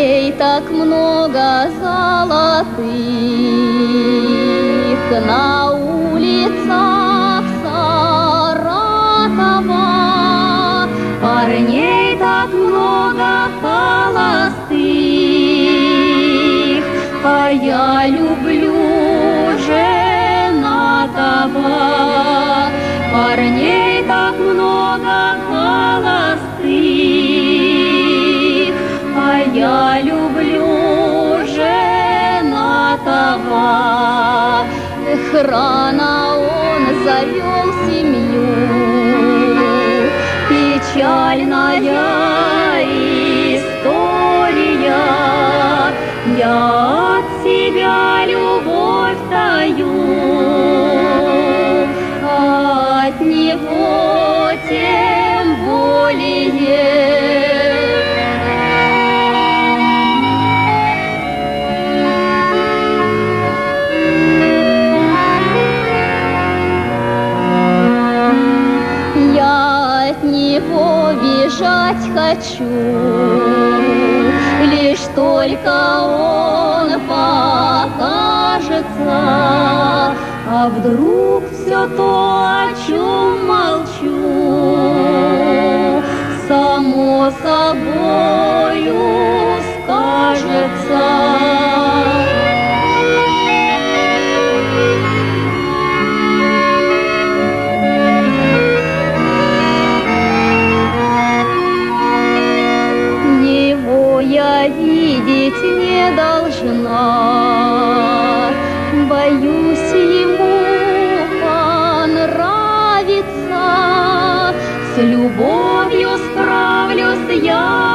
Парней так много золотых на улицах Саратова, парней так много холостых, а я люблю женатого. Парней так много холостых, а я люблю женатого. Эх, рано он завел семью, печальная история. Я от себя любовь таю, от него тем более. Я от него бежать хочу, лишь только он покажется. А вдруг все то, о чем молчу, само собою скажется. Его я видеть не должна, боюсь ему понравиться. С любовью справлюсь я